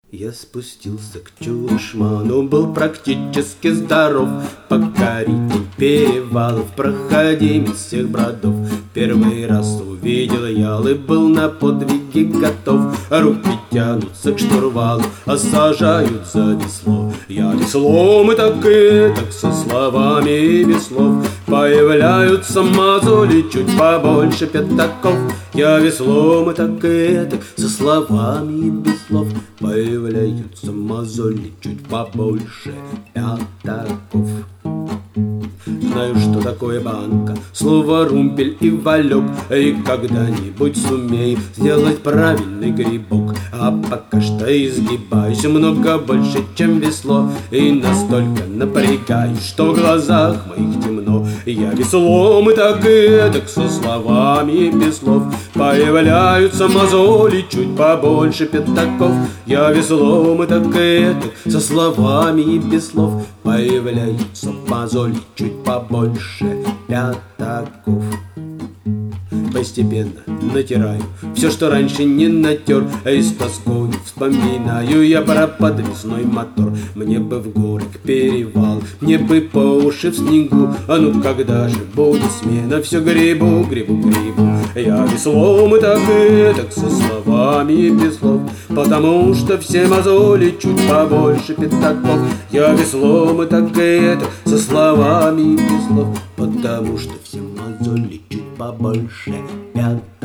Я спустился к Чушману, был практически здоров. Покоритель перевалов, проходимец всех бродов. Первый раз увидел ял и был на подвиги готов. Руки тянутся к штурвалу, а сажают за весло. Я веслом и так со словами и без слов. Появляются мозоли чуть побольше пятаков. Я веслом и так со словами и без слов. Появляются мозоли чуть побольше пятаков. Знаю, что такое банка, слово румпель и валек. И когда-нибудь сумею сделать правильный грибок. А пока что изгибаюсь много больше, чем весло. И настолько напрягаюсь, что в глазах моих темно. Я веслом и так со словами и без слов. Появляются мозоли чуть побольше пятаков. Я веслом и так со словами и без слов. Появляются мозоли чуть побольше пятаков. Постепенно натираю все, что раньше не натер, и с тоской вспоминаю я про подвесной мотор. Мне бы в горы к перевал, мне бы по уши в снегу. А ну когда же будет смена? Все грибу. Я веслом и так со словами и без слов. Потому что все мозоли чуть побольше пятаков. Я веслом и так со словами и без слов. Потому что все мозоли чуть побольше пятаков.